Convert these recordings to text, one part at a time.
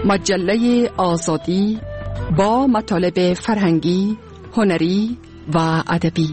مجله آزادی با مطالب فرهنگی، هنری و ادبی.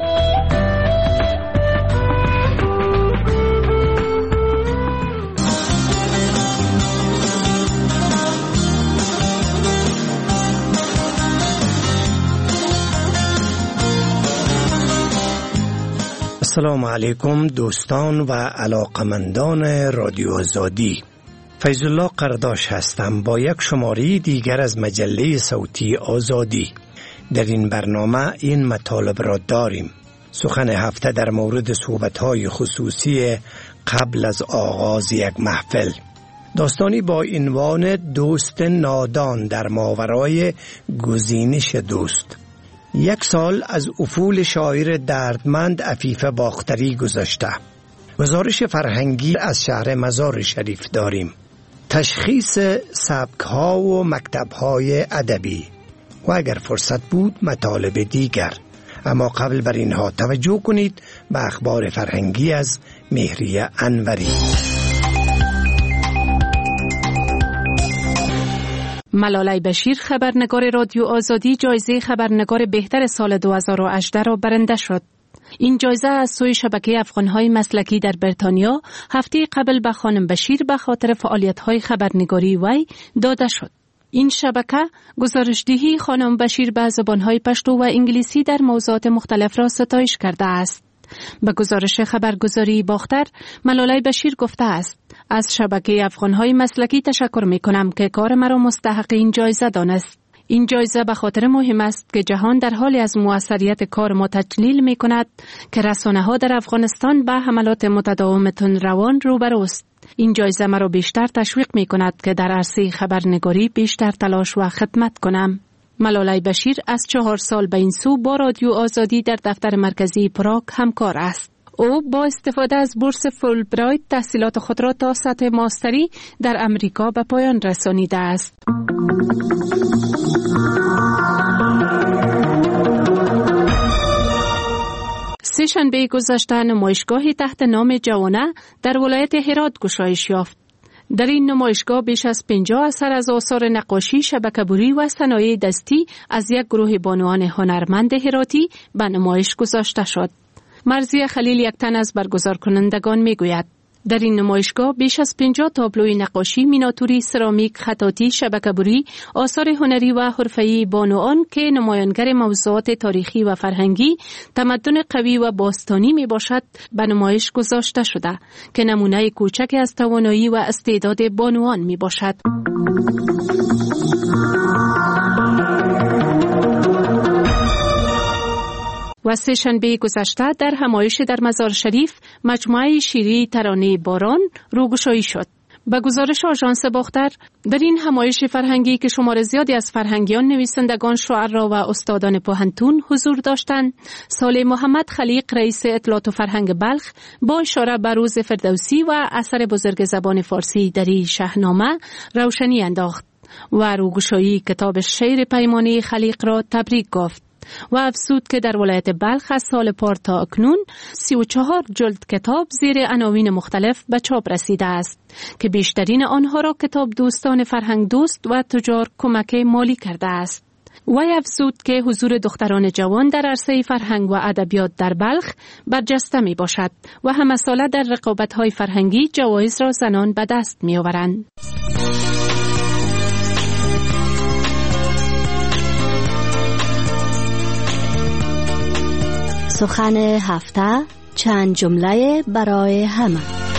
السلام علیکم دوستان و علاقمندان رادیو آزادی. فیض الله قرداش هستم با یک شماره دیگر از مجله صوتی آزادی. در این برنامه این مطالب را داریم: سخن هفته در مورد صحبت‌های خصوصی قبل از آغاز یک محفل، داستانی با عنوان دوست نادان در ماورای گزینش دوست. 1 سال از افول شاعر دردمند عفیف باختری گذشته. گزارش فرهنگی از شهر مزار شریف داریم. تشخیص سبک‌ها و مکتب‌های ادبی و اگر فرصت بود مطالب دیگر. اما قبل بر اینها توجه کنید به اخبار فرهنگی از مهریه انوری. ملالای بشیر خبرنگار رادیو آزادی جایزه خبرنگار بهتر سال 2018 را برنده شد. این جایزه از سوی شبکه افغان‌های مسلکی در بریتانیا هفته قبل به خانم بشیر به خاطر فعالیت‌های خبرنگاری وی داده شد. این شبکه گزارشدهی خانم بشیر به زبان‌های پشتو و انگلیسی در موضوعات مختلف را ستایش کرده است. به گزارش خبرگزاری باختر، ملالای بشیر گفته است: از شبکه افغان‌های مسلکی تشکر می‌کنم که کار مرا مستحق این جایزه دانست. این جایزه به خاطر مهم است که جهان در حالی از موثریت کار ما تجلیل می‌کند که رسانه‌ها در افغانستان به حملات متداوم تندروان روبروست. این جایزه مرا بیشتر تشویق می‌کند که در عرصه خبرنگاری بیشتر تلاش و خدمت کنم. ملالای بشیر از 4 سال به این سو با رادیو آزادی در دفتر مرکزی پراگ همکار است. او با استفاده از بورس فولبرایت تحصیلات خود را تا سطح ماستری در امریکا به پایان رسانیده است. سه‌شنبه گذشته نمایشگاهی تحت نام جوانه در ولایت هرات گشایش یافت. در این نمایشگاه بیش از 50 اثر از آثار نقاشی، شبکه‌بری و صنایع دستی از یک گروه بانوان هنرمند هراتی به نمایش گذاشته شد. مرضیه خلیل یکتن از برگزار کنندگان میگوید: در این نمایشگاه بیش از 50 تابلوی نقاشی، میناتوری، سرامیک، خطاطی، شبکه‌بری، آثار هنری و حرفه‌ای بانوان که نمایانگر موضوعات تاریخی و فرهنگی، تمدن قوی و باستانی می باشد به نمایش گذاشته شده که نمونه کوچکی از توانایی و استعداد بانوان می باشد. و سه‌شنبه گذشته در همایش در مزار شریف مجموعه شیری ترانه باران روگشایی شد. به گزارش آژانس باختر، در این همایش فرهنگی که شمار زیادی از فرهنگیان، نویسندگان، شاعران و استادان پوهنتون حضور داشتند، صالح محمد خلیق رئیس اطلاعات و فرهنگ بلخ با اشاره به روز فردوسی و اثر بزرگ زبان فارسی دری شاهنامه روشنی انداخت و روگشایی کتاب شعر پیمانه خلیق را تبریک گفت و افزود که در ولایت بلخ از سال پار تا اکنون 34 جلد کتاب زیر عناوین مختلف به چاپ رسیده است که بیشترین آنها را کتاب دوستان فرهنگ دوست و تجار کمک مالی کرده است. وی افزود که حضور دختران جوان در عرصه فرهنگ و ادبیات در بلخ برجسته می باشد و همه ساله در رقابت‌های فرهنگی جوایز را زنان به دست می آورند. سخن هفته، چند جمله برای همه.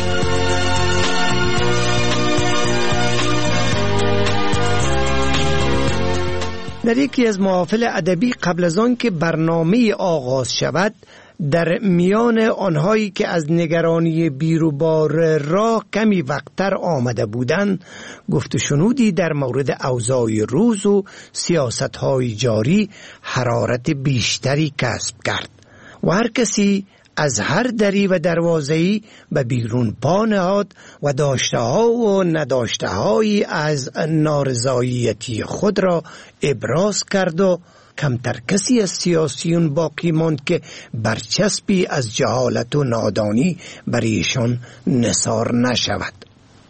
در یکی از محافل ادبی قبل از آن که برنامه آغاز شود، در میان آنهایی که از نگرانی بیروبار راه کمی وقتر آمده بودند، گفت و شنودی در مورد اوضاع روز و سیاست‌های جاری حرارت بیشتری کسب کرد و هر کسی از هر دری و دروازه‌ای به بیرون پا نهاد و داشته‌ها و نداشته‌هایی از نارضایتی خود را ابراز کرد و کمتر کسی از سیاسیون باقی ماند که برچسبی از جهالت و نادانی بر ایشان نثار نشود.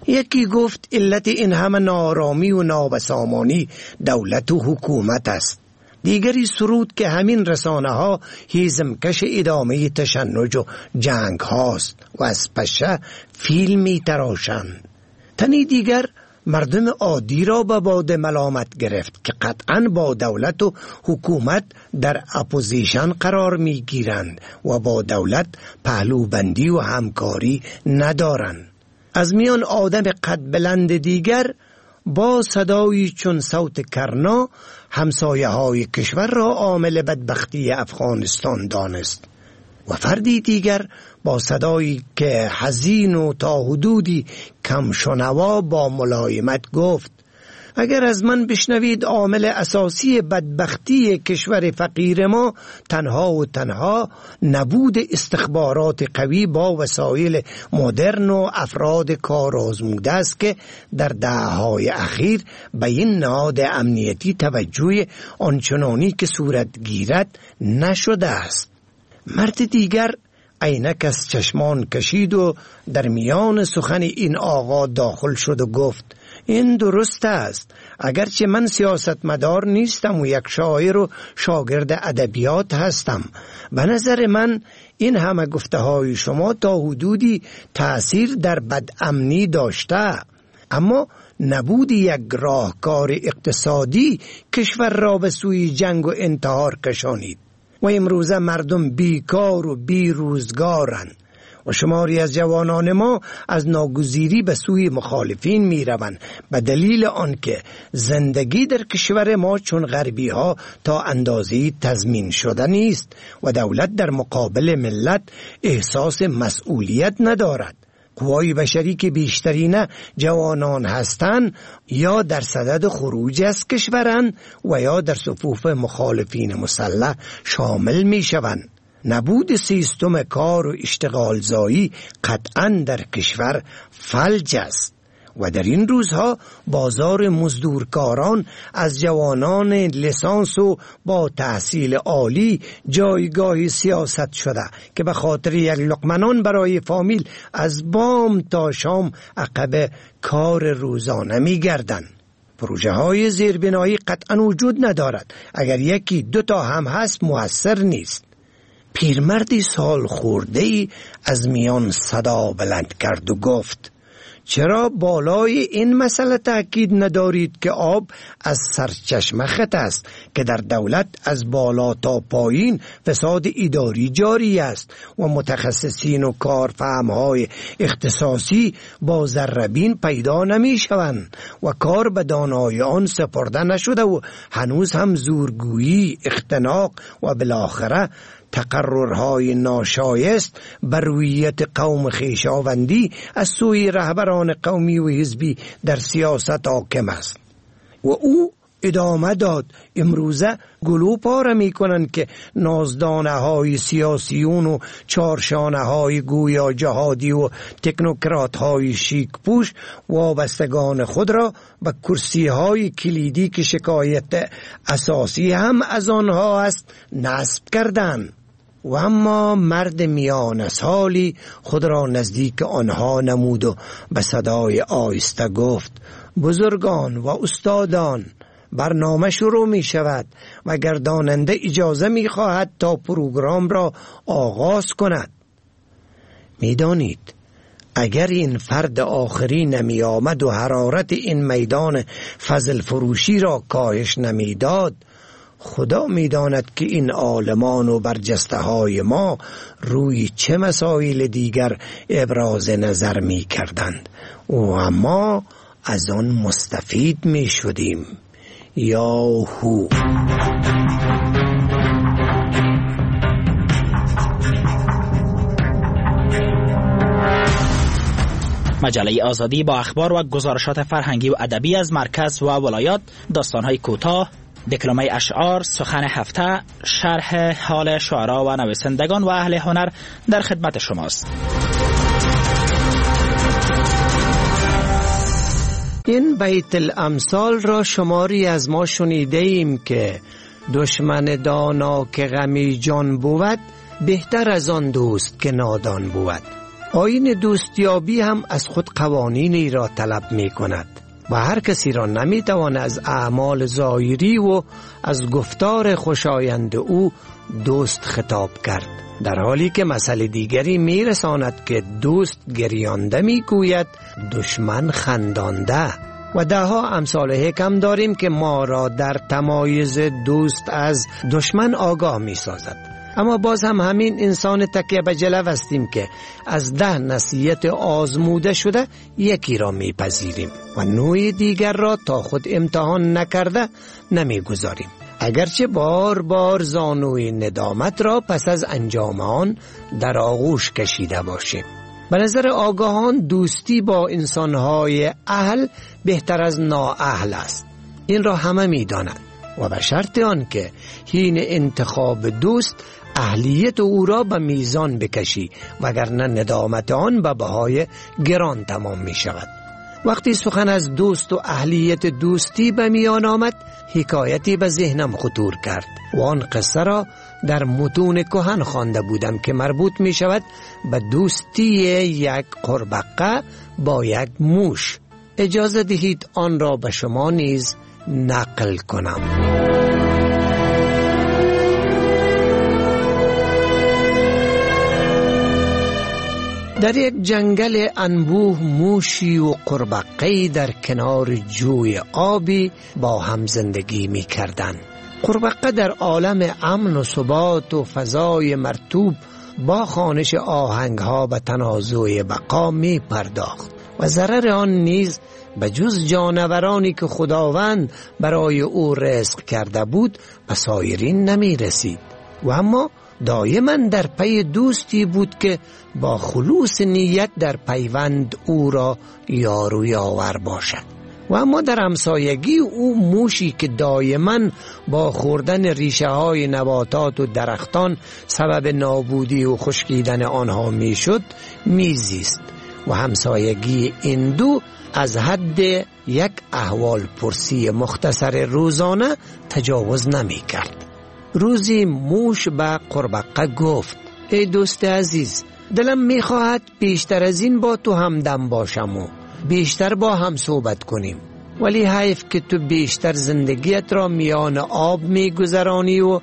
یکی گفت علت این همه نارامی و نابسامانی دولت و حکومت است. دیگری سرود که همین رسانه ها هیزمکش ادامه تشنج و جنگ هاست و از پشه فیلم می تراشند. تنی دیگر مردم عادی را به باد ملامت گرفت که قطعاً با دولت و حکومت در اپوزیشن قرار می گیرند و با دولت پهلوبندی و همکاری ندارند. از میان آدم قد بلند دیگر با صدایی چون صوت کرنا همسایه های کشور را عامل بدبختی افغانستان دانست و فردی دیگر با صدایی که حزین و تا حدودی کم شنوا با ملایمت گفت اگر از من بشنوید عامل اساسی بدبختی کشور فقیر ما تنها و تنها نبود استخبارات قوی با وسایل مدرن و افراد کار آزموده است که در دهه‌های اخیر به این نهاد امنیتی توجه آنچنانی که صورت گیرد نشده است. مرد دیگر عینک از چشمان کشید و در میان سخن این آقا داخل شد و گفت این درست است. اگرچه من سیاستمدار نیستم و یک شاعر و شاگرد ادبیات هستم، به نظر من این همه گفته های شما تا حدودی تأثیر در بدامنی داشته، اما نبود یک راهکار اقتصادی کشور را به سوی جنگ و انتحار کشانید و امروزه مردم بیکار و بی روزگارند و شماری از جوانان ما از ناگزیری به سوی مخالفین می روند به دلیل آنکه زندگی در کشور ما چون غربی ها تا اندازه‌ای تضمین شده نیست و دولت در مقابل ملت احساس مسئولیت ندارد. قوای بشری که بیشترین جوانان هستند یا در صدد خروج از کشورند و یا در صفوف مخالفین مسلح شامل می شوند. نبود سیستم کار و اشتغالزایی قطعاً در کشور فلج است و در این روزها بازار مزدورکاران از جوانان لیسانس و با تحصیل عالی جایگاه سیاست شده که به خاطر یک لقمه نان برای فامیل از بام تا شام عقب کار روزانه می گردند. پروژه های زیربنایی قطعاً وجود ندارد، اگر یکی دو تا هم هست مؤثر نیست. پیرمردی سال خورده‌ای از میان صدا بلند کرد و گفت چرا بالای این مسئله تأکید ندارید که آب از سرچشمه خط است که در دولت از بالا تا پایین فساد اداری جاری است و متخصصین و کارفهمهای اختصاصی با ذره‌بین پیدا نمی شوند و کار به دانای آن سپرده نشده و هنوز هم زورگویی، اختناق و بالاخره تقررهای ناشایست بر رویت قوم خویشاوندی از سوی رهبران قومی و حزبی در سیاست حاکم است. و او ادامه داد امروزه گلو پاره می کنند که نازدانه های سیاسیون و چارشانه های گویا جهادی و تکنوکرات های شیک پوش وابستگان خود را به کرسی های کلیدی که شکایت اساسی هم از آنها است نصب کردند. و اما مرد میان سالی خود را نزدیک آنها نمود و به صدای آهسته گفت بزرگان و استادان، برنامه شروع می شود و گرداننده اجازه می خواهد تا پروگرام را آغاز کند. می دانید اگر این فرد آخری نمی آمد و حرارت این میدان فضل فروشی را کاهش نمی داد، خدا می داند که این عالمان و برجسته های ما روی چه مسائل دیگر ابراز نظر می کردند و ما از آن مستفید می شدیم. یاهو. مجله آزادی با اخبار و گزارشات فرهنگی و ادبی از مرکز و ولایات، داستان‌های کوتاه، دکلمه اشعار، سخن هفته، شرح حال شعرا و نویسندگان و اهل هنر در خدمت شماست. این بیت الامثال را شماری از ما شنیده ایم که دشمن دانا که غمی جان بود، بهتر از آن دوست که نادان بود. آیین دوستیابی هم از خود قوانینی را طلب می کند و هر کسی را نمی توان از اعمال ظاهری و از گفتار خوشایند او دوست خطاب کرد، در حالی که مسئله دیگری می رساند که دوست گریانده می گوید دشمن خندانده. و ده ها امثال حکم داریم که ما را در تمایز دوست از دشمن آگاه می سازد. اما باز هم همین انسان تکیه به جلو هستیم که از 10 نصیحت آزموده شده یکی را می پذیریم و نوع دیگر را تا خود امتحان نکرده نمی گذاریم، اگرچه بار بار زانوی ندامت را پس از انجام آن در آغوش کشیده باشیم. به نظر آگاهان دوستی با انسانهای اهل بهتر از نااهل است. این را همه می دانند و به شرط آن که حین انتخاب دوست اهلیت او را به میزان بکشی، وگرنه ندامت آن به بهای گران تمام می شود. وقتی سخن از دوست و اهلیت دوستی به میان آمد، حکایتی به ذهنم خطور کرد و آن قصه را در متون کهن خوانده بودم که مربوط می شود به دوستی یک قربقه با یک موش. اجازه دهید آن را به شما نیز نقل کنم. در یک جنگل انبوه موشی و قربقه‌ای در کنار جوی آبی با هم زندگی می کردند. قربقه در عالم امن و ثبات و فضای مرطوب با خوانش آهنگها به تنازع بقا می پرداخت و ضرر آن نیز به جز جانورانی که خداوند برای او رزق کرده بود به سایرین نمی رسید و اما دائما در پی دوستی بود که با خلوص نیت در پیوند او را یار و یاور باشد. و اما در همسایگی او موشی که دائما با خوردن ریشه های نباتات و درختان سبب نابودی و خشکیدن آنها می شد میزیست و همسایگی این دو از حد یک احوال پرسی مختصر روزانه تجاوز نمی کرد. روزی موش به قربقه گفت: ای دوست عزیز، دلم می خواهد بیشتر از این با تو همدم باشم و بیشتر با هم صحبت کنیم، ولی حیف که تو بیشتر زندگیت را میان آب می گذرانی و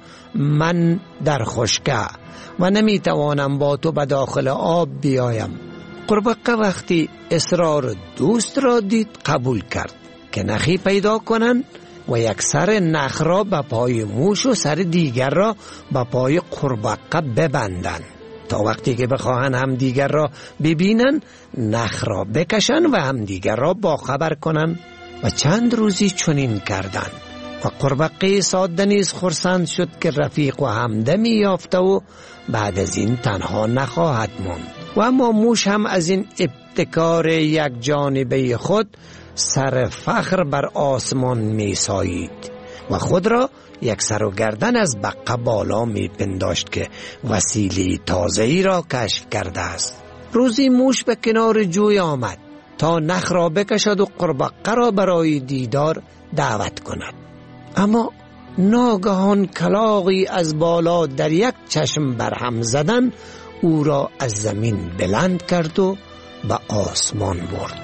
من در خشکه و نمی توانم با تو به داخل آب بیایم. قربقه وقتی اصرار دوست را دید قبول کرد که نخی پیدا کنند و یک سر نخ را به پای موش و سر دیگر را به پای قربقه ببندند تا وقتی که بخواهند هم دیگر را ببینن نخ را بکشن و هم دیگر را باخبر کنن. و چند روزی چنین کردند و قربقه ساده نیز خرسند شد که رفیق و همدمی یافته و بعد از این تنها نخواهد ماند. و اما موش هم از این ابتکار یک جانبه خود سر فخر بر آسمان می سایید و خود را یک سر و گردن از بقه بالا می پنداشت که وسیله تازه‌ای را کشف کرده است. روزی موش به کنار جوی آمد تا نخ را بکشد و قربقه را برای دیدار دعوت کند، اما ناگهان کلاغی از بالا در یک چشم برهم زدن او را از زمین بلند کرد و به آسمان برد.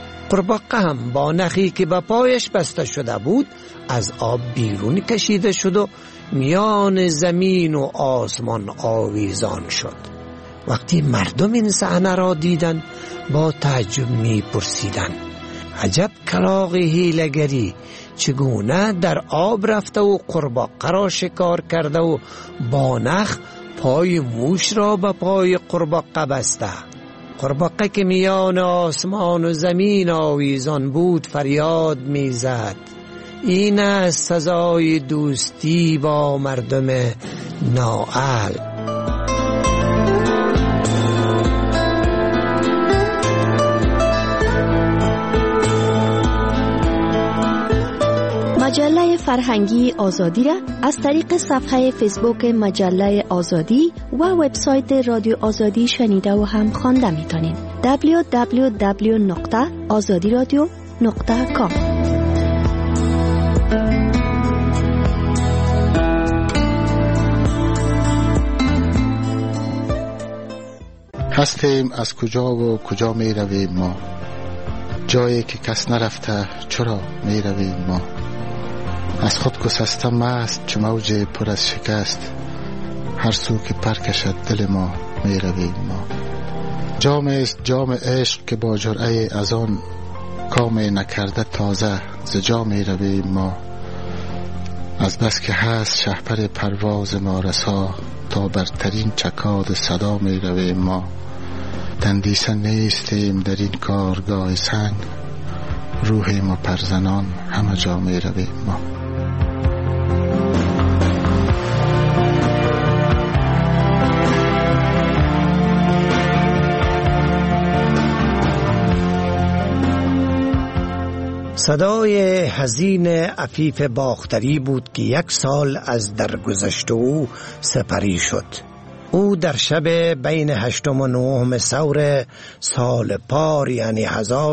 قربقه هم با نخی که به پایش بسته شده بود از آب بیرون کشیده شد و میان زمین و آسمان آویزان شد. وقتی مردم این صحنه را دیدند با تعجب می پرسیدند: عجب کلاغ حیله‌گری، چگونه در آب رفته و قربقه را شکار کرده و با نخ پای موش را به پای قربقه بسته. قربقه که میان آسمان و زمین آویزان بود فریاد میزد: این است سزای دوستی با مردم نااهل. مجله فرهنگی آزادی را از طریق صفحه فیسبوک مجله آزادی و وبسایت رادیو آزادی شنیده و هم خوانده می‌تونید. www.azadiradio.com. هستیم از کجا و کجا می رویم ما، جایی که کس نرفته چرا می رویم ما. از خود گسسته مست چو موج پر از شکست، هر سو که پر کشد دل ما می رویم ما. جام است جام عشق که با جرعه از آن کام نکرده تازه ز جا می رویم ما. از بس که هست شهپر پرواز ما رسا، تا برترین چکاد صدا می رویم ما. تندیسه نیستیم در این کارگاه سنگ، روح ما پرزنان همه جا می رویم ما. صدای حزین عفیف باختری بود که 1 سال از درگذشت او سپری شد. او در شب بین 8 و 9 ثور سال پار یعنی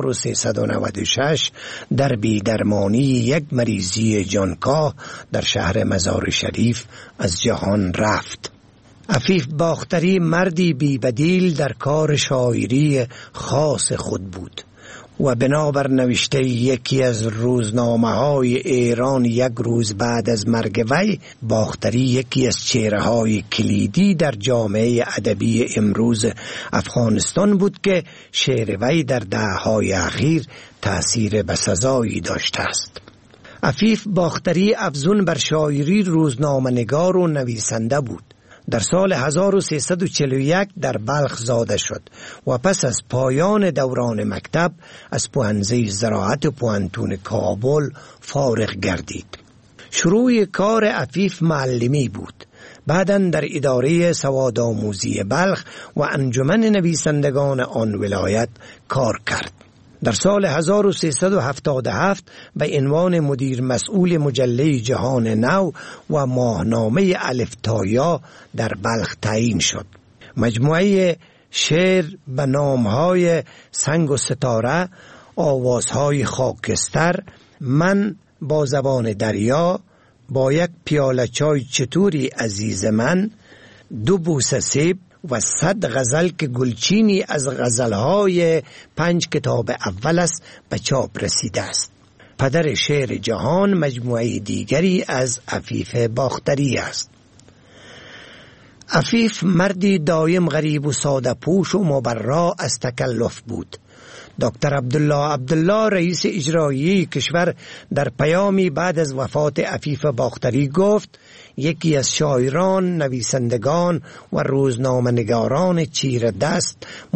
1396 در بیدرمانی یک مریضی جانکاه در شهر مزار شریف از جهان رفت. عفیف باختری مردی بی‌بدیل در کار شاعری خاص خود بود و بنابر نوشته یکی از روزنامه‌های ایران 1 روز بعد از مرگ وی، باختری یکی از چهره‌های کلیدی در جامعه ادبی امروز افغانستان بود که شعر وی در دهه‌های اخیر تأثیر بسزایی داشته است. عفیف باختری افزون بر شاعری روزنامه‌نگار و نویسنده بود. در سال 1341 در بلخ زاده شد و پس از پایان دوران مکتب از پوهنځی زراعت پوهنتون کابل فارغ گردید. شروع کار عفیف معلمی بود. بعداً در اداره سوادآموزی بلخ و انجمن نویسندگان آن ولایت کار کرد. در سال 1377 به عنوان مدیر مسئول مجله جهان نو و ماهنامه الف تا یا در بلخ تعیین شد. مجموعه شعر به نامهای سنگ و ستاره، آوازهای خاکستر، من با زبان دریا، با 1 پیاله چای چطوری عزیز من، 2 بوسه سیب و 100 غزل که گلچینی از غزلهای 5 کتاب اول است به چاپ رسیده است. پدر شعر جهان مجموعه دیگری از عفیف باختری است. عفیف مردی دایم غریب و ساده پوش و مبرا از تکلف بود. دکتر عبدالله رئیس اجرایی کشور در پیامی بعد از وفات عفیف باختری گفت: یکی از شاعران، نویسندگان و روزنامه‌نگاران چیره دست،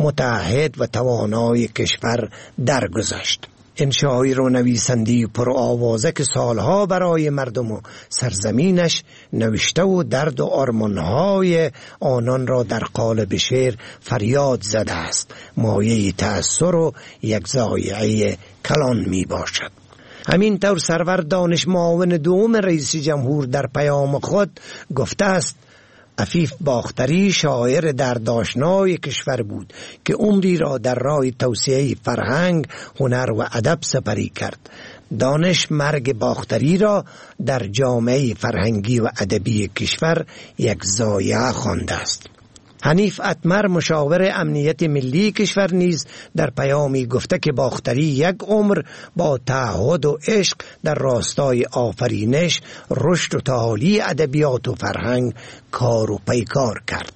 متعهد و توانای کشور درگذشت. این شاعر و نویسندی پر آوازه که سالها برای مردم و سرزمینش نوشته و درد و آرمانهای آنان را در قالب شعر فریاد زده است، مایه تأثیر و یک ضایعه کلان می باشد. همین طور سرور دانش معاون دوم رئیس جمهور در پیام خود گفته است: عفیف باختری شاعر دردآشنای کشور بود که عمری را در راه توسعه فرهنگ، هنر و ادب سپری کرد. دانش مرگ باختری را در جامعه فرهنگی و ادبی کشور یک ضایعه خوانده است. حنیف اتمر مشاور امنیت ملی کشور نیز در پیامی گفته که باختری 1 عمر با تعهد و عشق در راستای آفرینش، رشد و تعالی ادبیات و فرهنگ کار و پیکار کرد.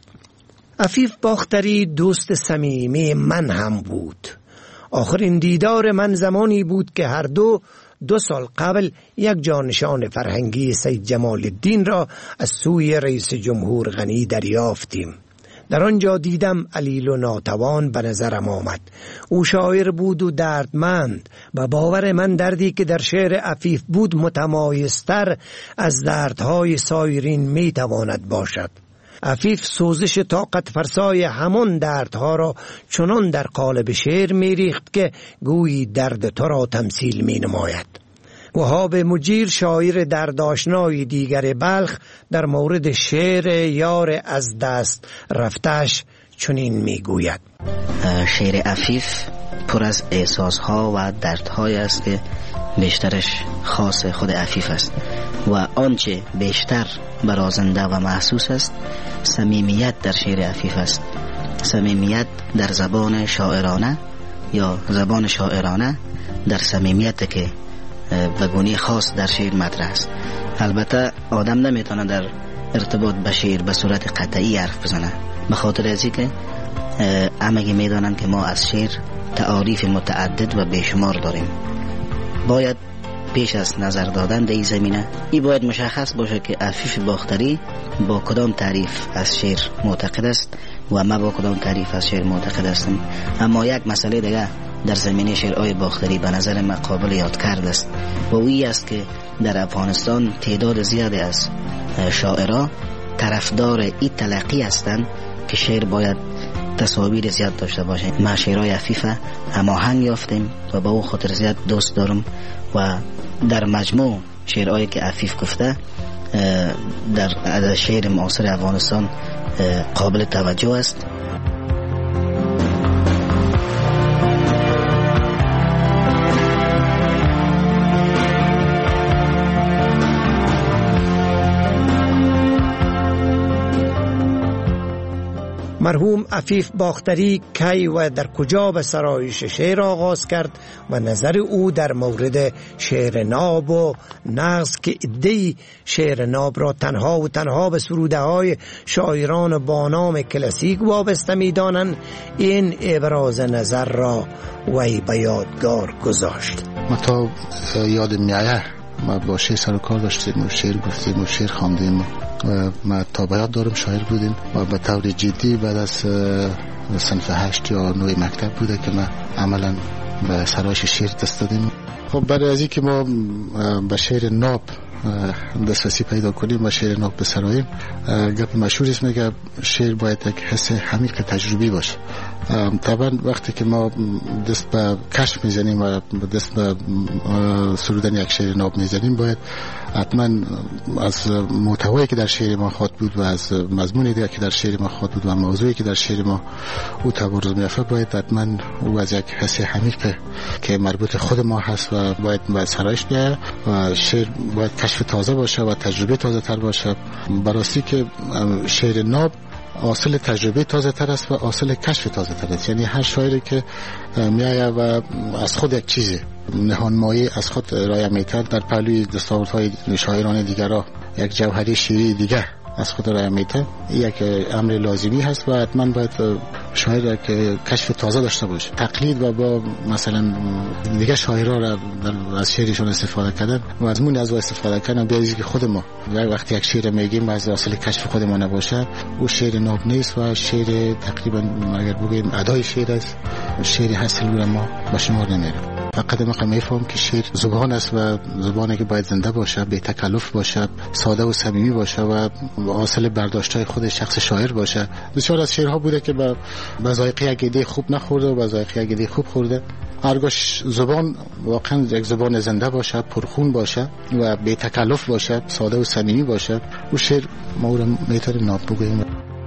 عفیف باختری دوست صمیمی من هم بود. آخرین دیدار من زمانی بود که هر 2 سال قبل یک جانشان فرهنگی سید جمال الدین را از سوی رئیس جمهور غنی دریافتیم. در آنجا دیدم علیل و ناتوان به نظرم آمد. او شاعر بود و دردمند و باور من دردی که در شعر عفیف بود متمایزتر از دردهای سایرین می تواند باشد. عفیف سوزش طاقت فرسای همان دردها را چنان در قالب شعر می ریخت که گویی درد تو را تمثیل می نماید. وهاب مجیر شاعر دردآشنای دیگر بلخ در مورد شعر یار از دست رفتش چنین میگوید: شعر عفیف پر از احساسها و دردهای است که بیشترش خاص خود عفیف است و آنچه بیشتر برازنده و محسوس است صمیمیت در شعر عفیف است صمیمیت در زبان شاعرانه یا زبان شاعرانه در صمیمیت که به گونه خاص در شعر مطرح است. البته آدم نمیتونه در ارتباط به شعر به صورت قطعی حرف بزنه، به خاطر ازی که همگی میدانند که ما از شعر تعاریف متعدد و بیشمار داریم. باید پیش از نظر دادن در این زمینه این باید مشخص باشه که عفیف باختری با کدام تعریف از شعر معتقد است و ما با کدام تعریف از شعر معتقد هستم. اما یک مسئله دیگه در زمینه شعرهای باختری به نظر من قابل یاد کرده است و اویی است که در افغانستان تعداد زیادی از شاعرها طرفدار این تلقی هستند که شعر باید تصاویر زیاد داشته باشه. ما شعرهای عفیفه هماهنگ یافتیم و با او خاطر زیاد دوست دارم و در مجموع شعرهایی که عفیف گفته در شعر معاصر افغانستان قابل توجه است. مرحوم عفیف باختری کی و در کجا به سرایش شعر آغاز کرد و نظر او در مورد شعر ناب و نغز که عده‌ای شعر ناب را تنها و تنها به سروده های شاعران با نام کلاسیک وابسته می دانند، این ابراز نظر را وی به یادگار گذاشت. ما تا یاد میایه ما با شعر سر و کار داشتیم و شعر گفتیم و شعر خواندیم و ما تا بیاد دارم شاعر بودیم و به طور جدی بعد از صنف 8 یا 9 مکتب بوده که ما عملا به سرایش شعر دست دادیم. خب برای ازی که ما به شعر ناب دسترسی پیدا کنیم و شعر ناب بسراییم، گپ مشهور است میگه شعر باید یک حس عمیق تجربی باشه. طبعا وقتی که ما دست به کشف میزنیم و دست به سرودن یک شعر ناب میزنیم، باید حتما از محتوایی که در شعر ما خواد بود و از مضمونی که در شعر ما خواد بود و موضوعی که در شعر ما او تبرز میافته، باید حتما او از یک حس عمیق که مربوط خود ما هست و باید به سرایش بیاید و شعر باید کشف تازه باشه و تجربه تازه تر باشه. براستی که شعر ناب حاصل تجربه تازه تر است و حاصل کشف تازه تر است. یعنی هر شاعری که میایه و از خود یک چیزی نهانمایی از خود ارائه میتر در پهلوی دستاوردهای شاعران دیگر را یک جوهری شعری دیگر از خود ارائه میتر، یک امر لازمی هست و حتما باید شاعر که کشف تازه داشته باشه. تقلید و با مثلا دیگه شاعرها را از شعرشون استفاده کردن و از مون از استفاده کردن بیازی که خود ما وقتی یک شعر میگیم از اصل کشف خود ما نباشه، او شعر ناب نیست و شعر تقریبا اگر بگیم ادای شعر است، شعر حاصل ما به شمار نمیره. فقط ما میفهم که شعر زبان است و زبانی که باید زنده باشه، بی تکلف باشه، ساده و صمیمی باشه و حاصل برداشت‌های خود شخص شاعر باشه. بسیار از شعرها بوده که به ذائقه ایده خوب نخورده و به ذائقه ایده خوب خورده. هرگاه زبان واقعا یک زبان زنده باشه، پرخون باشه و بی تکلف باشه، ساده و صمیمی باشه، او شعر ما رو میتونیم ناب بگوییم.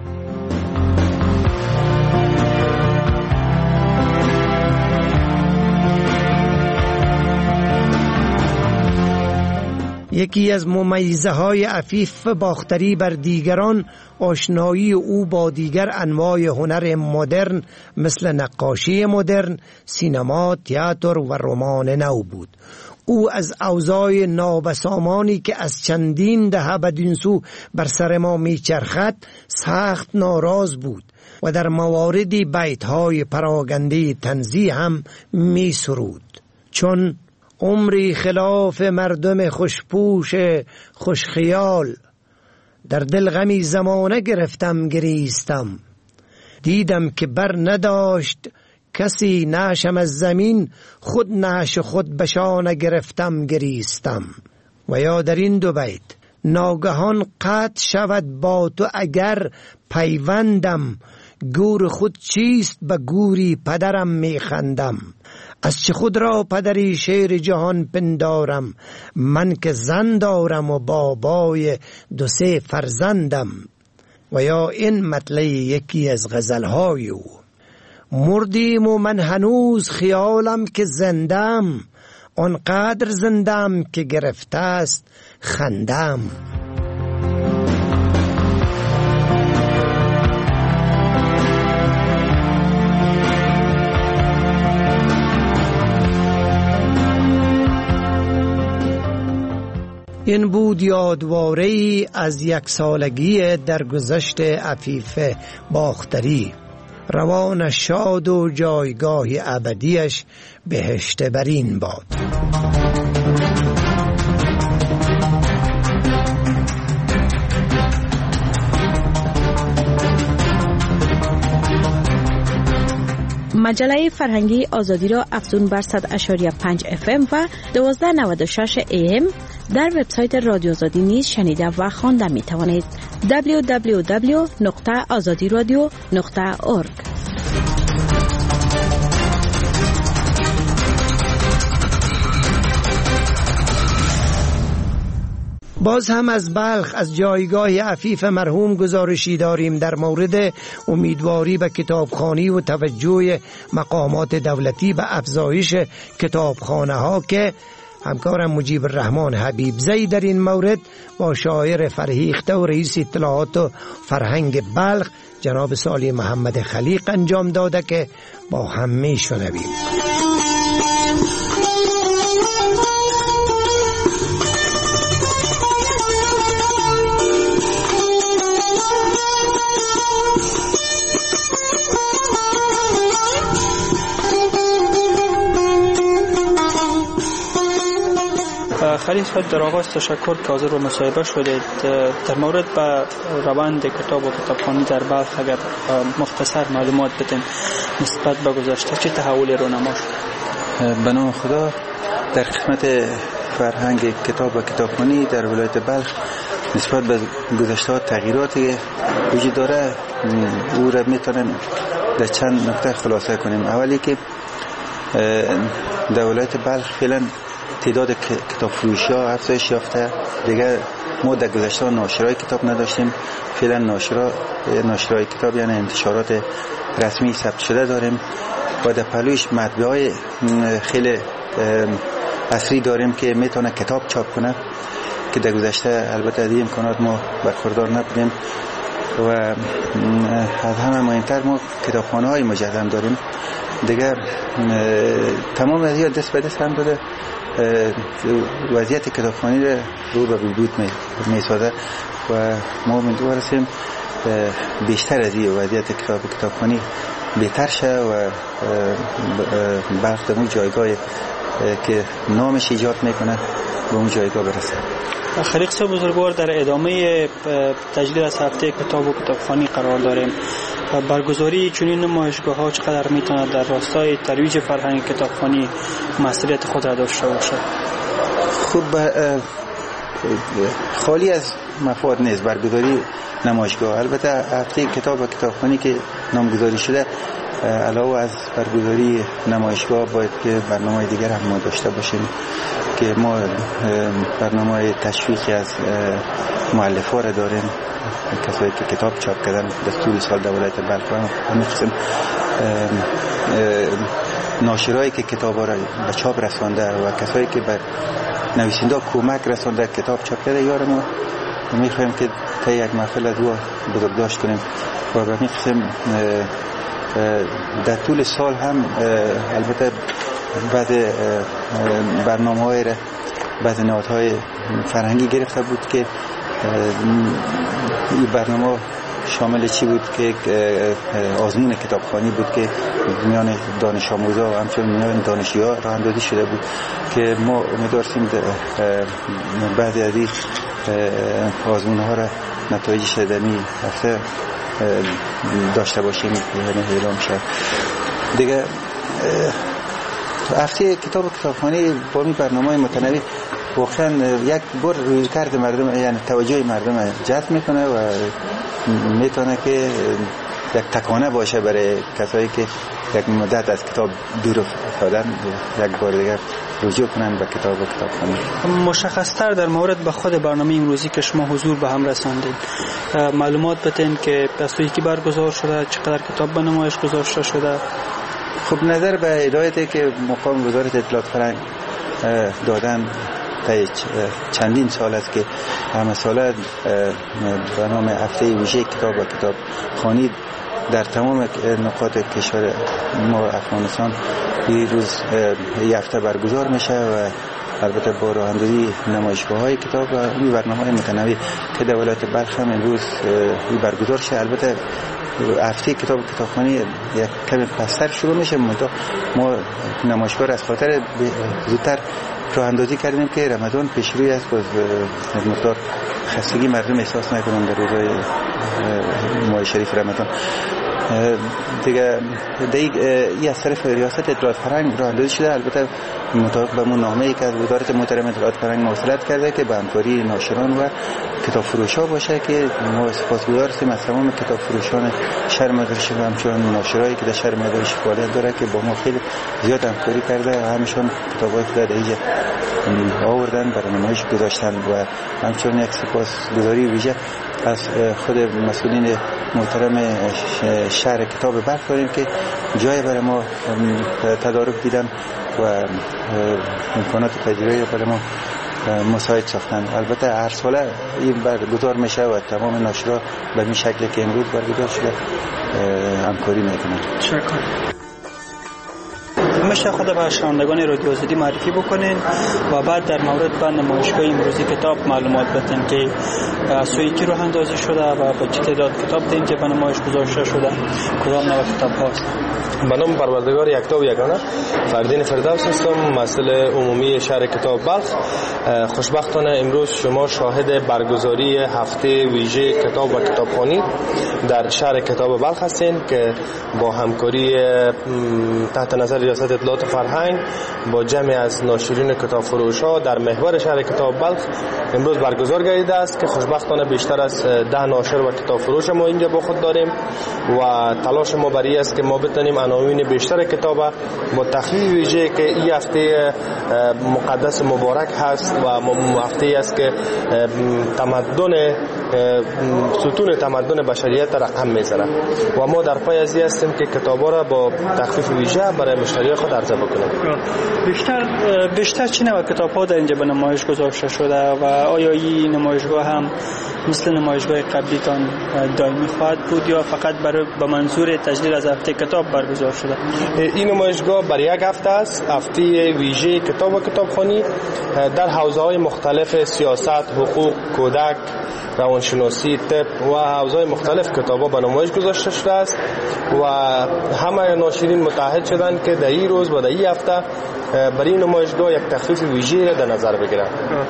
یکی از ممیزه های عفیف باختری بر دیگران آشنایی او با دیگر انواع هنر مدرن مثل نقاشی مدرن، سینما، تئاتر و رمان نو بود. او از اوضاع نابسامانی که از چندین دهه بدین سو بر سر ما میچرخد سخت ناراض بود و در مواردی بیت‌های پراگنده تنزیه هم می سرود، چون عمری خلاف مردم خوشپوش خوشخیال، در دل غمی زمانه گرفتم گریستم، دیدم که بر نداشت کسی نعشم از زمین، خود نعش خود بشانه گرفتم گریستم. و یا در این دو بیت ناگهان قطع شود با تو اگر پیوندم، گور خود چیست به گوری پدرم میخندم، از چه خود را پدری شیر جهان پندارم، من که زن دارم و بابای 2-3 فرزندم. و یا این مطلع یکی از غزلهای او: مردیم و من هنوز خیالم که زندم، آنقدر زندم که گرفته است خندم. این بود یادواره‌ای از یک سالگی درگذشت عفیف باختری. روان شاد و جایگاه ابدیش بهشت برین باد. مجله فرهنگی آزادی را افزون بر 100.5 FM و 1296 AM در وبسایت رادیو آزادی نیز شنیده و خوانده می توانید. www.azadiradio.org. باز هم از بلخ، از جایگاه عفیف مرحوم گزارشی داریم در مورد امیدواری به کتابخوانی و توجه مقامات دولتی به افزایش کتابخانه ها که همکارم مجیب الرحمن حبیبزی در این مورد با شاعر فرهیخته و رئیس اطلاعات و فرهنگ بلخ جناب سالی محمد خلیق انجام داده که با هم میشنویم. خلیل صاحب، در آغاز تشکر که حاضر به مصاحبه شدید. در مورد به روند کتاب و کتابخوانی در بلخ اگر مختصر معلومات بدین نسبت به گذشته چه تحولی رونما شد؟ به نام خدا، در قسمت فرهنگ کتاب و کتابخوانی در ولایت بلخ نسبت به گذشته تغییراتی وجود داره. او را میتونیم در چند نکته خلاصه کنیم. اولی که در ولایت بلخ فعلا تعداد کتاب فروشی ها افزایش یافته. دیگه ما در گذشته ناشرای کتاب نداشتیم، فعلا ناشرای کتاب یعنی انتشارات رسمی ثبت شده داریم و در پهلوش مطبعه های خیلی عصری داریم که میتونه کتاب چاپ کنه که در گذشته البته از این امکانات ما برخوردار نبودیم. و از همه مهمتر ما کتابخانه های مجزم داریم. دیگر تمام از دست به دست هم داده وضعیت کتابخوانی رو به بهبود می‌سازد و ما امیدوار هستیم بیشتر از این وضعیت کتابخوانی بهتر شه و بلخ در اون جایگاه که نامش ایجاد میکنه به اون جایگاه برسه. خلیق صاحب بزرگوار، در ادامه تجدید از هفته کتاب و کتابخوانی قرار داریم. برگزاری چنین نمایشگاه‌ها چقدر میتونه در راستای ترویج فرهنگ کتابخوانی مسئولیت خود را داشته باشد؟ خوب، خالی از مفاد نیست برگزاری نمایشگاه. البته هفته کتاب و کتابخوانی که نامگذاری شده علاوه از برگزاری نمایشگاه باید که برنامه دیگر هم ما داشته باشیم که ما برنامه تشویقی از مؤلفا را داریم، کسایی که کتاب چاپ کردن دستور سال در ولایت بلخ. همین قسم ناشرایی که کتابا را به چاپ رسانده و کسایی که بر نویسنده کمک رسانده کتاب چاپ کرده یار ما میخوایم که تا یک محفل از او بزرگداشت کنیم و به همین قسم در طول سال هم البته بعض برنامه‌های را بعض نهادهای فرهنگی گرفته بود که این برنامه شامل چی بود که آزمون کتابخوانی بود که میان دانش آموزا و همچنین میان دانشجوها راه اندازی شده بود که ما امیدواریم بعضی از این آزمون ها را نتایجش در این هفته داشته باشیم یعنی اعلام شد. دیگه هفته کتاب و کتابخوانی با این برنامه متنوع واقعا یک بار رویکرد مردم یعنی توجه مردم جذب میکنه و میتونه که یک تکانه باشه برای کسایی که یک مدت از کتاب دور افتادن یک بار دیگر رجوع کنن به کتاب و کتابخوانی. مشخص‌تر در مورد به خود برنامه امروزی که شما حضور به هم رساندید معلومات بدین که دستوری که برگزار شده، چقدر کتاب به نمایش گذاشته شده؟ خب نظر به هدایتی که مقام وزارت اطلاعات فرهنگ دادن چندین سال است که همه ساله برنامه هفته ویژه کتاب و کتابخوانی در تمام نقاط کشور ما افغانستان این روز یه هفته برگزار میشه و البته با راه اندازی نمایشگاه‌های کتاب و این برنامه‌های متنوع که در ولایت بلخ هم امروز برگزار شد. البته هفته کتابخوانی یک کمی پستر شروع میشه، ما نمایشگاه از خاطر زودتر راه اندازی کردیم که رمضان پیش روی است، باز مقدار خستگی مردم احساس نکنن در روزهای ماه شریف رمضان. دیگه این از طرف ریاست اطلاعات فرهنگ راه اندازی شده. البته مطابق به نامه‌ای که از وزارت محترم اطلاعات فرهنگ موصلت کرده که به همکاری ناشران و کتاب فروشا باشه که ما سپاسگزار هستیم از تمام کتاب فروشان شهر مزارشریف و همچنین ناشرایی که در شهر مزارشریف فعالیت داره که با ما خیلی زیاد همکاری کرده و همشون کتابای خود در اینجا آوردن برای نمایش گذاشتن و همچنین یک سپاسگزاری ویژه از خود مسئولین محترم شهر کتاب بلخ داریم که جای برای ما تدارک دیدن و امکانات تجربی برای ما مساعد ساختن. البته هر ساله این برگزار میشه و تمام ناشرا به این شکلی که امروز برگزار شده همکاری میکنن. میشه خود به شنوندگان رادیو آزادی معرفی بکنین و بعد در مورد به نمایشگاه امروزی کتاب معلومات بدین که از سوی کی راه اندازی شده و با چه تعداد کتاب در اینجا به نمایش گذاشته شده، کدام نوع کتاب هاست. به نام پروردگار یکتا و یگانه فردین فردوس هستم، مسئول عمومی شهر کتاب بلخ. خوشبختانه امروز شما شاهد برگزاری هفته ویژه کتاب و کتابخوانی در شهر کتاب بلخ هستین که با همکاری تحت نظر ریاست اطلاعات فرهنگ با جمعی از ناشرین کتاب فروشا در محور شهر کتاب بلخ امروز برگزار گردیده است که خوشبختانه بیشتر از 10 ناشر و کتاب فروش ما اینجا با خود داریم و تلاش ما برای است که ما بتونیم عناوین بیشتر کتاب با تخفیف ویژه که این هفته مقدس مبارک هست و هفته است که تمدن ستون تمدن بشریت رقم میزنه و ما در پای از این هستیم که کتابا را با تخفیف ویژه برای مشتری خود عرضه بکنیم. بیشتر چه نوع کتاب‌ها در اینجا به نمایش گذاشته شده و آیا این نمایشگاه هم مثل نمایشگاه قبلیتان دائمی خواهد بود یا فقط برای به منظور تجلیل از هفته کتاب برگزار شده؟ این نمایشگاه برای یک هفته است، هفته ویژه کتاب و کتابخوانی در حوزه‌های مختلف سیاست، حقوق، کودک، روانشناسی، طب و حوزه‌های مختلف کتاب‌ها به نمایش گذاشته شده است و همه ناشرین متعهد شدند که در این روز و در این هفته برای نمایشگاه یک تخفیف ویژه را در نظر بگیرند.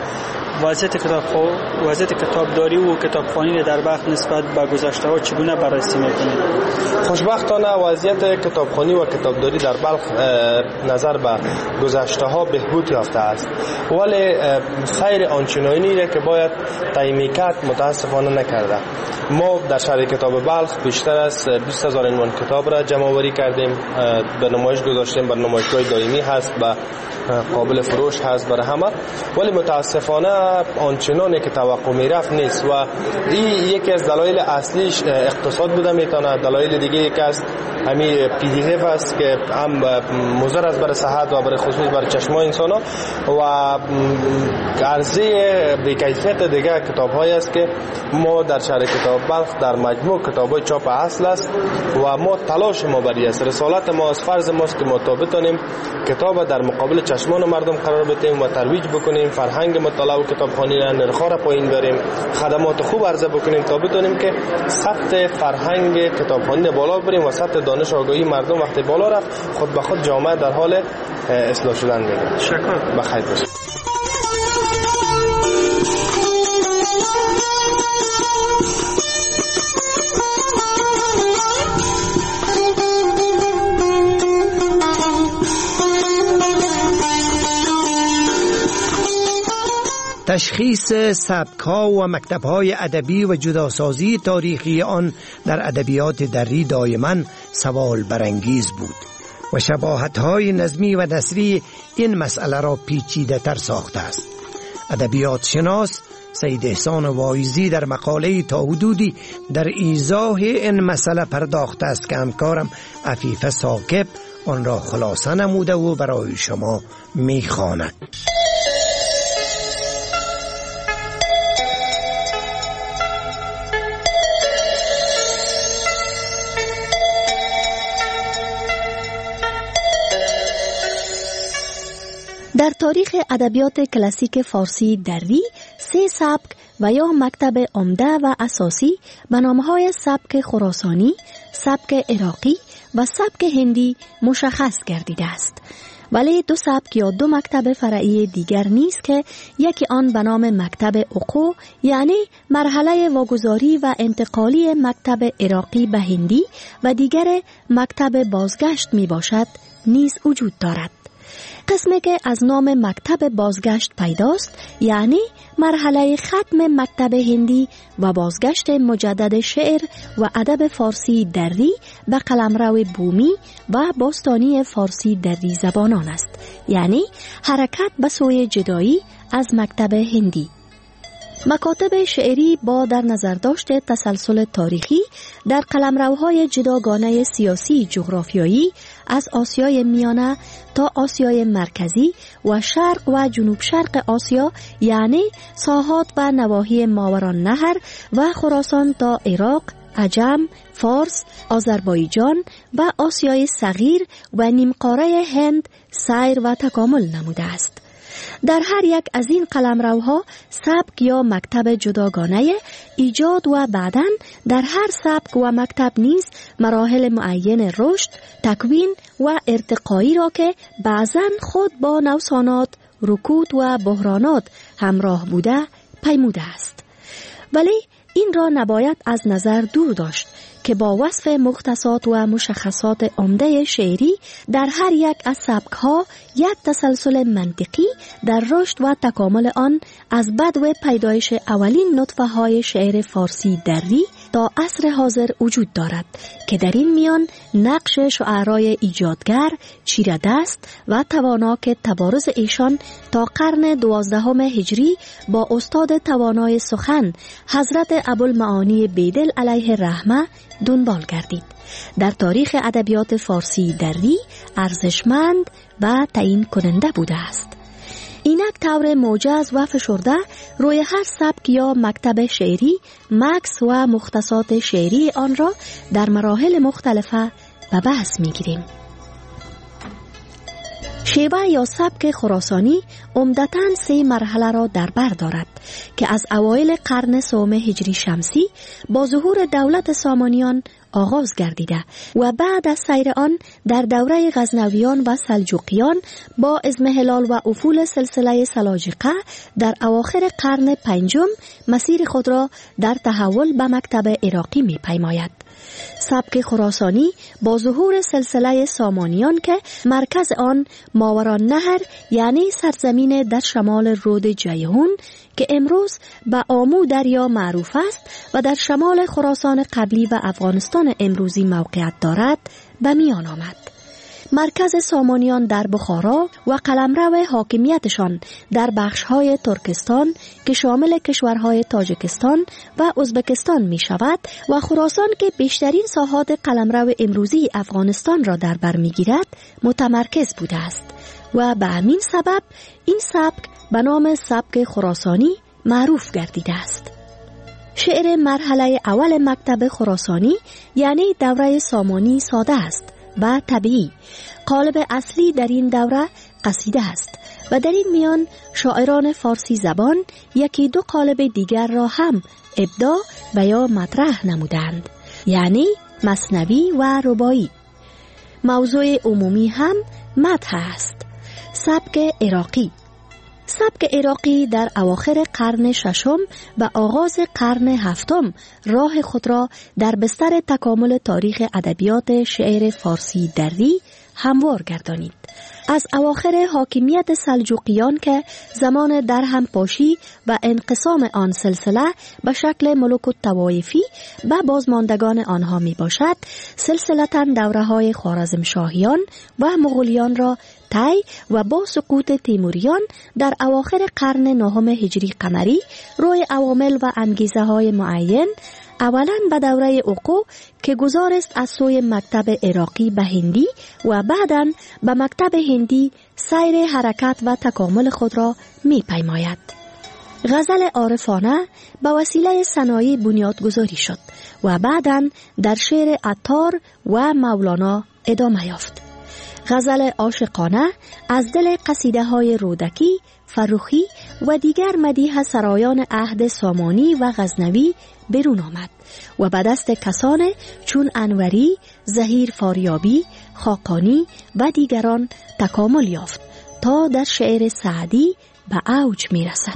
وضعیت کتابداری و کتابخوانی در بلخ نسبت به گذشته‌ها چگونه بررسی می‌کنید؟ خوشبختانه وضعیت کتابخوانی و کتابداری در بلخ نظر به گذشته‌ها بهبود یافته است، ولی خیر آنچنانی را که باید تعیین کرد متاسفانه نکرده. ما در شهر کتاب بلخ بیشتر از 20,000 عنوان کتاب را جمع آوری کردیم، به نمایش گذاشتیم، بر نمایشگاه دائمی هست و قابل فروش هست برای همه، ولی متاسفانه آنچنانی که توقع میرفت نیست و این یکی از دلایل اصلیش اقتصاد بوده میتونه. دلایل دیگه یکی از همین PDF است که هم مضر است برای صحت و برای خصوص برای چشم انسان ها و عرضه به کیفیت دیگه کتاب های است که ما در شهر کتاب بلخ در مجموع کتاب های چاپ اصل است و ما تلاش ما برای است، رسالت ما از فرض ماست که ما تا بتونیم کتاب در مقابل چشمان مردم قرار بدیم و ترویج بکنیم، فرهنگ مطالعه و کتابخوانی را نرخ‌ها را پایین بریم، خدمات خوب عرضه بکنیم تا بتونیم که سطح فرهنگ کتابخوانی بالا بریم و سطح دانش آگاهی مردم وقتی بالا رفت خود به خود جامعه در حال اصلاح شدن میگه. شکر. بخیر باشید. تشخیص سبک‌ها و مکتب‌های ادبی و جداسازی تاریخی آن در ادبیات دری دائما سوال برانگیز بود و شباهت‌های نظمی و نثری این مسئله را پیچیده‌تر ساخته است. ادبیات شناس سید احسان واعظی در مقاله تا حدودی در ایضاح این مسئله پرداخته است که همکارم عفیفه ثاقب آن را خلاصه نموده و برای شما می‌خواند. در تاریخ ادبیات کلاسیک فارسی دری 3 سبک و یا مکتب عمده و اساسی به نامهای سبک خراسانی، سبک عراقی و سبک هندی مشخص گردیده است. ولی 2 سبک یا 2 مکتب فرعی دیگر نیست که یکی آن به نام مکتب عقو، یعنی مرحله واگذاری و انتقالی مکتب عراقی به هندی و دیگر مکتب بازگشت می باشد نیز وجود دارد. قسمی که از نام مکتب بازگشت پیداست، یعنی مرحله ختم مکتب هندی و بازگشت مجدد شعر و ادب فارسی دری به قلمرو بومی و باستانی فارسی دری زبانان است، یعنی حرکت به سوی جدایی از مکتب هندی. مکاتب شعری با در نظر داشت تسلسل تاریخی در قلمروهای جداگانه سیاسی جغرافیایی از آسیای میانه تا آسیای مرکزی و شرق و جنوب شرق آسیا، یعنی ساحات و نواحی ماورالنهر و خراسان تا عراق، عجم، فارس، آذربایجان و آسیای صغیر و نیمقاره هند سیر و تکامل نموده است. در هر یک از این قلمروها سبک یا مکتب جداگانه ایجاد و بعداً در هر سبک و مکتب نیز مراحل معین رشد، تکوین و ارتقایی را که بعضاً خود با نوسانات، رکود و بحرانات همراه بوده پیموده است. ولی این را نباید از نظر دور داشت که با وصف مختصات و مشخصات عمده شعری در هر یک از سبک‌ها یک تسلسل منطقی در رشد و تکامل آن از بدو پیدایش اولین نطفه‌های شعر فارسی دری تا عصر حاضر وجود دارد که در این میان نقش شاعرای ایجادگر، چیره‌دست و توانا که تبارز ایشان تا قرن 12 هجری با استاد توانای سخن حضرت ابوالمعانی بیدل علیه رحمه دنبال گردید، در تاریخ ادبیات فارسی دری ارزشمند و تعیین کننده بوده است. اینک طور موجز و فشرده روی هر سبک یا مکتب شعری مکس و مختصات شعری آن را در مراحل مختلفه به بحث می‌گیریم. شیوه یا سبک خراسانی عمدتاً 3 مرحله را در بر دارد که از اوایل قرن 3 هجری شمسی با ظهور دولت سامانیان آغاز گردیده و بعد از سیر آن در دوره غزنویان و سلجوقیان با اضمحلال و افول سلسله سلاجقه در اواخر قرن 5 مسیر خود را در تحول به مکتب عراقی می پیماید. سبک خراسانی با ظهور سلسله سامانیان که مرکز آن ماورالنهر یعنی سرزمین در شمال رود جیهون که امروز به آمو دریا معروف است و در شمال خراسان قبلی و افغانستان امروزی موقعیت دارد به میان آمد. مرکز سامانیان در بخارا و قلمرو حاکمیتشان در بخش‌های ترکستان که شامل کشورهای تاجیکستان و ازبکستان می شود و خراسان که بیشترین ساحات قلمرو امروزی افغانستان را در بر می گیرد متمرکز بوده است و به همین سبب این سبک به نام سبک خراسانی معروف گردیده است. شعر مرحله اول مکتب خراسانی یعنی دوره سامانی ساده است و طبیعی. قالب اصلی در این دوره قصیده است و در این میان شاعران فارسی زبان یکی 2 قالب دیگر را هم ابداع و یا مطرح نمودند، یعنی مثنوی و رباعی. موضوع عمومی هم مدح است. سبک عراقی. سبک عراقی در اواخر قرن 6 و آغاز قرن 7 راه خود را در بستر تکامل تاریخ ادبیات شعر فارسی دری هموار گردانید. از اواخر حاکمیت سلجوقیان که زمان در هم پاشی و انقسام آن سلسله به شکل ملوک الطوایفی به بازماندگان آنها می باشد، سلسلتاً دوره های خوارزمشاهیان و مغولیان را طی و با سقوط تیموریان در اواخر قرن 9 هجری قمری روی عوامل و انگیزه های معین اولاً به دوره عقو که گذار است از سوی مکتب عراقی به هندی و بعداً به مکتب هندی سیر حرکت و تکامل خود را می پیماید. غزل عارفانه به وسیله صنایع بنیادگذاری شد و بعداً در شعر عطار و مولانا ادامه یافت. غزل عاشقانه از دل قصیده های رودکی، فروخی و دیگر مدیح سرایان عهد سامانی و غزنوی برون آمد و به دست کسان چون انوری، ظهیر فاریابی، خاقانی و دیگران تکامل یافت تا در شعر سعدی به اوج می رسد.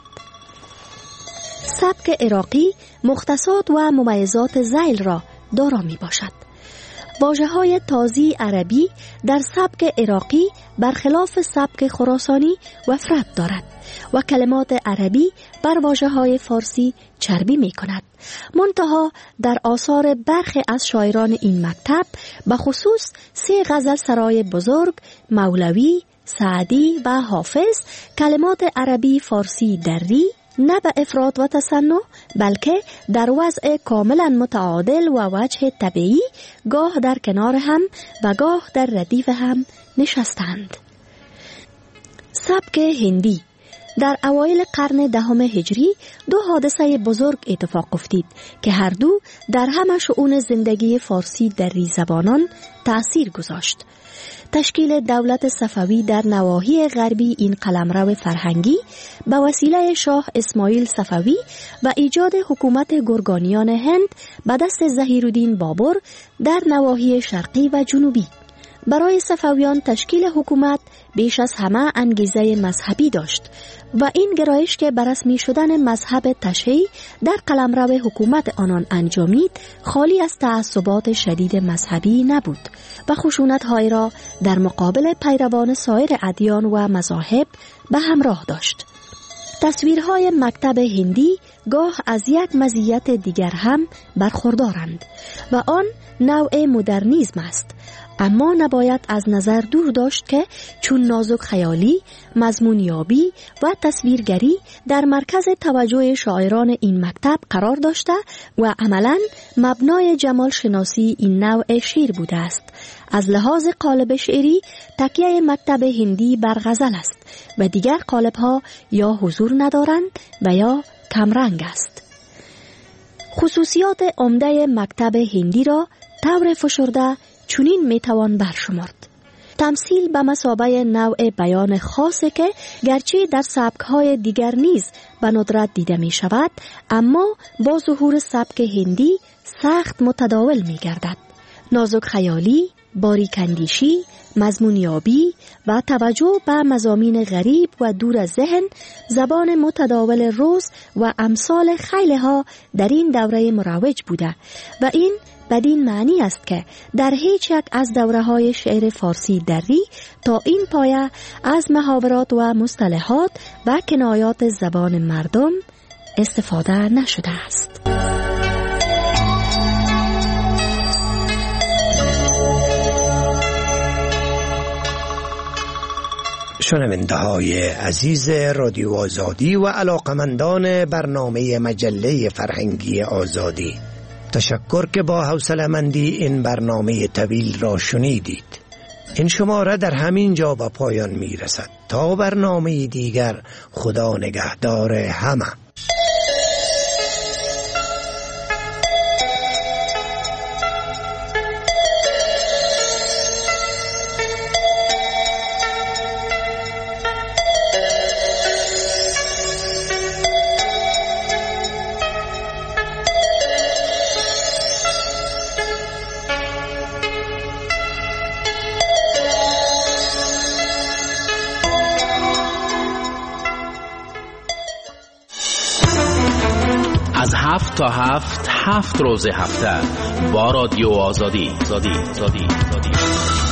سبک عراقی مختصات و ممیزات ذیل را دارا می باشد. واژه‌های تازی عربی در سبک عراقی برخلاف سبک خراسانی وفرت دارد و کلمات عربی بر واژه‌های فارسی چربی می کند. منتها در آثار برخی از شاعران این مکتب به خصوص 3 غزل سرای بزرگ، مولوی، سعدی و حافظ کلمات عربی فارسی دری نه به افراط و تصنع بلکه در وضع کاملا متعادل و وجه طبیعی گاه در کنار هم و گاه در ردیف هم نشستند. سبک هندی در اوایل قرن 10 هجری 2 حادثه بزرگ اتفاق افتید که هر دو در همه شؤون زندگی فارسی دری زبانان تأثیر گذاشت. تشکیل دولت صفوی در نواحی غربی این قلمرو فرهنگی به وسیله شاه اسماعیل صفوی و ایجاد حکومت گرگانیان هند به دست ظهیرالدین بابر در نواحی شرقی و جنوبی. برای صفویان تشکیل حکومت بیش از همه انگیزه مذهبی داشت و این گرایش که بررسمی شدن مذهب تشیع در قلمرو حکومت آنان انجامید خالی از تعصبات شدید مذهبی نبود و خشونت‌هایی را در مقابل پیروان سایر ادیان و مذاهب به همراه داشت. تصویرهای مکتب هندی گاه از یک مزیت دیگر هم برخوردارند و آن نوع مدرنیسم است، اما نباید از نظر دور داشت که چون نازک خیالی، مضمونیابی و تصویرگری در مرکز توجه شاعران این مکتب قرار داشته و عملاً مبنای جمال شناسی این نوع شعر بوده است. از لحاظ قالب شعری تکیه مکتب هندی بر غزل است و دیگر قالب‌ها یا حضور ندارند و یا کمرنگ است. خصوصیات عمده مکتب هندی را طور فشرده چنین میتوان برشمرد. تمثیل به مثابه نوع بیان خاصی که گرچه در سبک‌های دیگر نیز به ندرت دیده می شود، اما با ظهور سبک هندی سخت متداول می گردد. نازک خیالی، باریک اندیشی، مضمونیابی و توجه به مضامین غریب و دور از ذهن، زبان متداول روز و امثال خیلی ها در این دوره مروج بوده و این بدین معنی است که در هیچ یک از دوره‌های شعر فارسی دری تا این پایه از محاورات و مصطلحات و کنایات زبان مردم استفاده نشده است. شنونده های عزیز رادیو آزادی و علاقمندان برنامه مجله فرهنگی آزادی، تشکر که با حوصله‌مندی این برنامه طویل را شنیدید. این شماره در همین جا به پایان می رسد. تا برنامه دیگر، خدا نگهدار همه. از 7 تا 7 روز هفته با رادیو آزادی.